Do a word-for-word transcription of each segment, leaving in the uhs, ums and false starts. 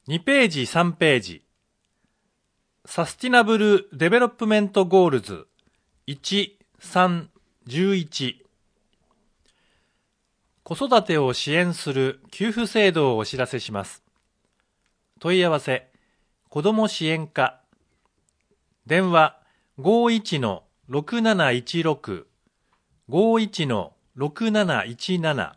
にページさんページ。サスティナブルデベロップメントゴールズいち、さん、じゅういち。子育てを支援する給付制度をお知らせします。問い合わせ、子ども支援課。電話 ごーいちのろくなないちろく ごーいちのろくなないちなな。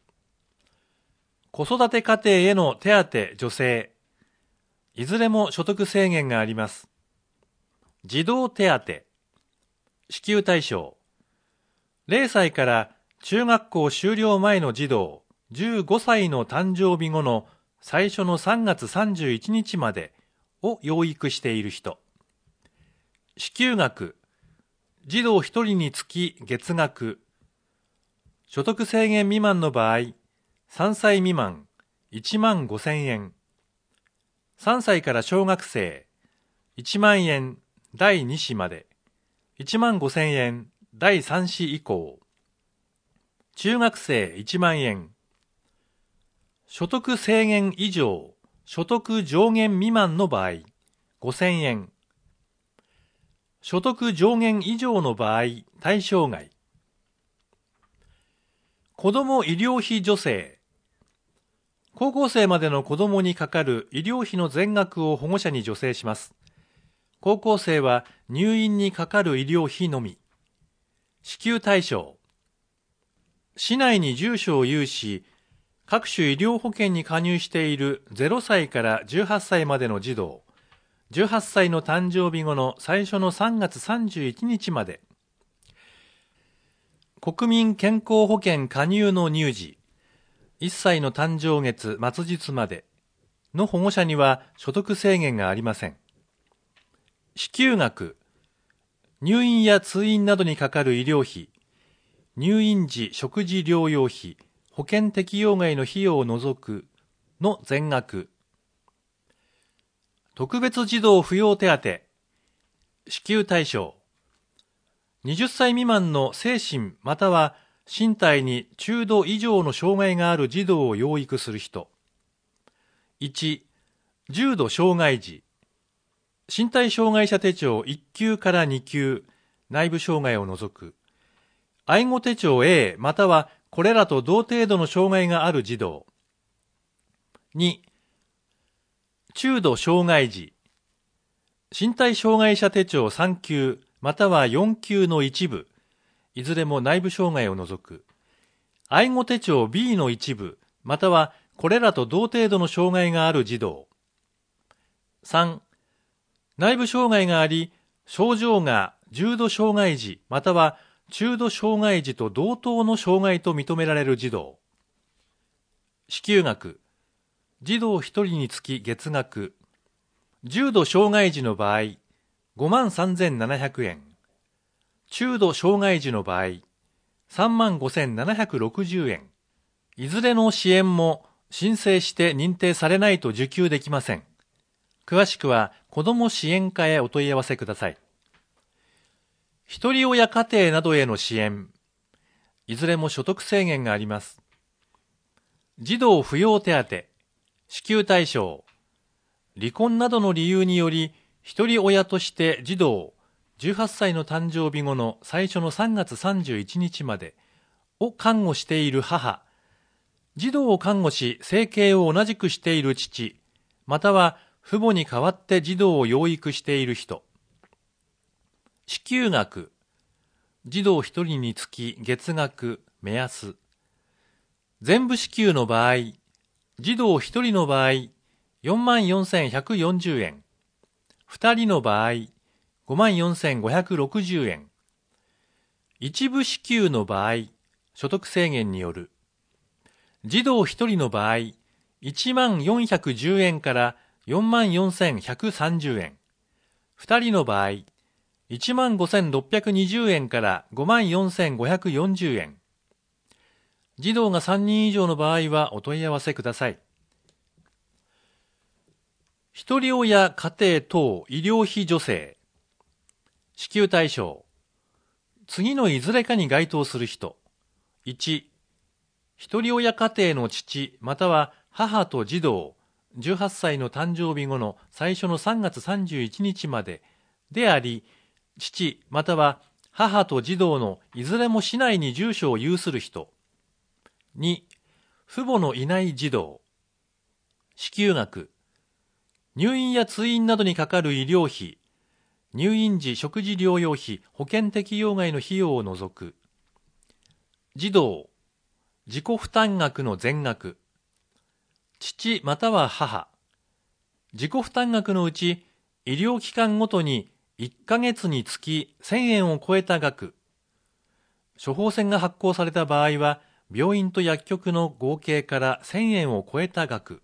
子育て家庭への手当助成。いずれも所得制限があります。児童手当。支給対象。れいさいから中学校修了前の児童じゅうごさいの誕生日後の最初のさんがつさんじゅういちにちまでを養育している人。支給額。児童ひとりにつき月額。所得制限未満の場合、さんさい未満いちまんごせんえん。さんさいから小学生いちまんえんだいに子まで、いちまんごせんえんだいさん子以降。中学生いちまんえん。所得制限以上、所得上限未満の場合、ごせんえん。所得上限以上の場合、対象外。子ども医療費助成。高校生までの子どもにかかる医療費の全額を保護者に助成します。高校生は入院にかかる医療費のみ。支給対象。市内に住所を有し、各種医療保険に加入しているゼロさいからじゅうはっさいまでの児童、じゅうはっさいの誕生日後の最初のさんがつさんじゅういちにちまで。国民健康保険加入の乳児、いっさいの誕生月末日までの保護者には所得制限がありません。支給額。入院や通院などにかかる医療費、入院時食事療養費、保険適用外の費用を除くの全額。特別児童扶養手当。支給対象。はたち未満の精神または身体に中度以上の障害がある児童を養育する人。いち、重度障害児。身体障害者手帳いっきゅうからにきゅう、内部障害を除く。愛護手帳 A またはこれらと同程度の障害がある児童。に、中度障害児。身体障害者手帳さんきゅうまたはよんきゅうの一部、いずれも内部障害を除く。愛護手帳 B の一部、またはこれらと同程度の障害がある児童。さん、内部障害があり、症状が重度障害児または中度障害児と同等の障害と認められる児童。支給額。児童ひとりにつき月額。重度障害児の場合、ごまんさんぜんななひゃくえん。中度障害児の場合、さんまんごせんななひゃくろくじゅうえん。いずれの支援も申請して認定されないと受給できません。詳しくは子ども支援課へお問い合わせください。ひとり親家庭などへの支援。いずれも所得制限があります。児童扶養手当。支給対象。離婚などの理由により、一人親として児童じゅうはっさいの誕生日後の最初のさんがつさんじゅういちにちまでを看護している母、児童を看護し生計を同じくしている父、または父母に代わって児童を養育している人。支給額。児童ひとりにつき月額目安。全部支給の場合、児童ひとりの場合、よんまんよんせんひゃくよんじゅうえん。ふたりの場合、ごまんよんせんごひゃくろくじゅうえん。一部支給の場合、所得制限による。児童ひとりの場合、いちまんよんひゃくじゅうえんからよんまんよんせんひゃくさんじゅうえん。ふたりの場合、いちまんごせんろっぴゃくにじゅうえんからごまんよんせんごひゃくよんじゅうえん。児童がさんにん以上の場合はお問い合わせください。ひとり親家庭等医療費助成。支給対象。次のいずれかに該当する人。いち、ひとり親家庭の父または母と児童じゅうはっさいの誕生日後の最初のさんがつさんじゅういちにちまでであり、父または母と児童のいずれも市内に住所を有する人。に、父母のいない児童。支給額。入院や通院などにかかる医療費、入院時食事療養費、保険適用外の費用を除く。児童、自己負担額の全額。父または母。自己負担額のうち、医療機関ごとにいっかげつにつきせんえんを超えた額。処方箋が発行された場合は、病院と薬局の合計からせんえんを超えた額。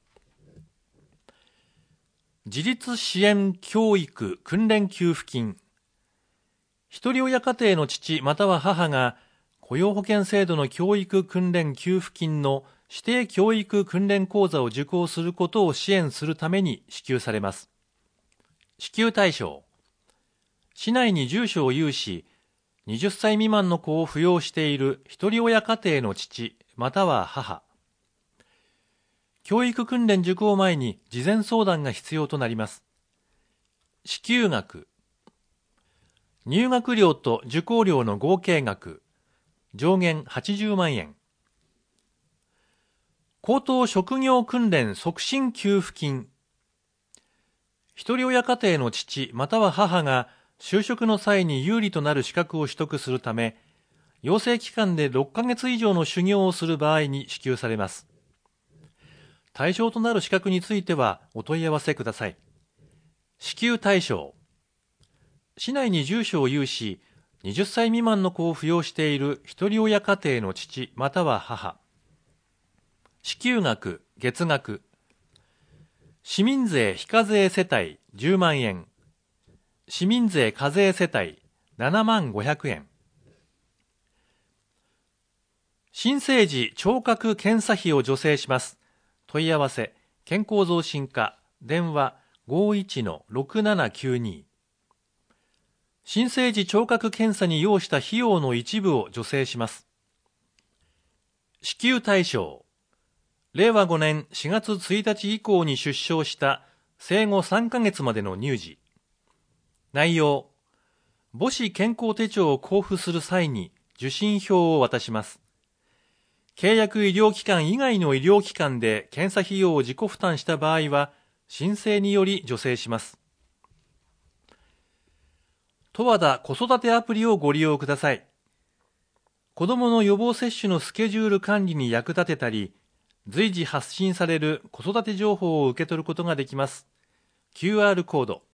自立支援教育訓練給付金。一人親家庭の父または母が雇用保険制度の教育訓練給付金の指定教育訓練講座を受講することを支援するために支給されます。支給対象。市内に住所を有し、はたち未満の子を扶養している一人親家庭の父または母。教育訓練受講前に事前相談が必要となります。支給額。入学料と受講料の合計額。上限はちじゅうまんえん。高等職業訓練促進給付金。一人親家庭の父または母が就職の際に有利となる資格を取得するため、養成機関でろっかげつ以上の修行をする場合に支給されます。対象となる資格についてはお問い合わせください。支給対象。市内に住所を有し、はたち未満の子を扶養している一人親家庭の父または母。支給額、月額。市民税非課税世帯じゅうまんえん。市民税課税世帯ななまんごひゃくえん。新生児聴覚検査費を助成します。問い合わせ、健康増進課、電話 ごーいちのろくななきゅうに。新生児聴覚検査に要した費用の一部を助成します。支給対象。れいわごねんしがつついたち以降に出生した生後さんかげつまでの乳児。内容。母子健康手帳を交付する際に受診票を渡します。契約医療機関以外の医療機関で検査費用を自己負担した場合は、申請により助成します。十和田子育てアプリをご利用ください。子どもの予防接種のスケジュール管理に役立てたり、随時発信される子育て情報を受け取ることができます。キューアール コード。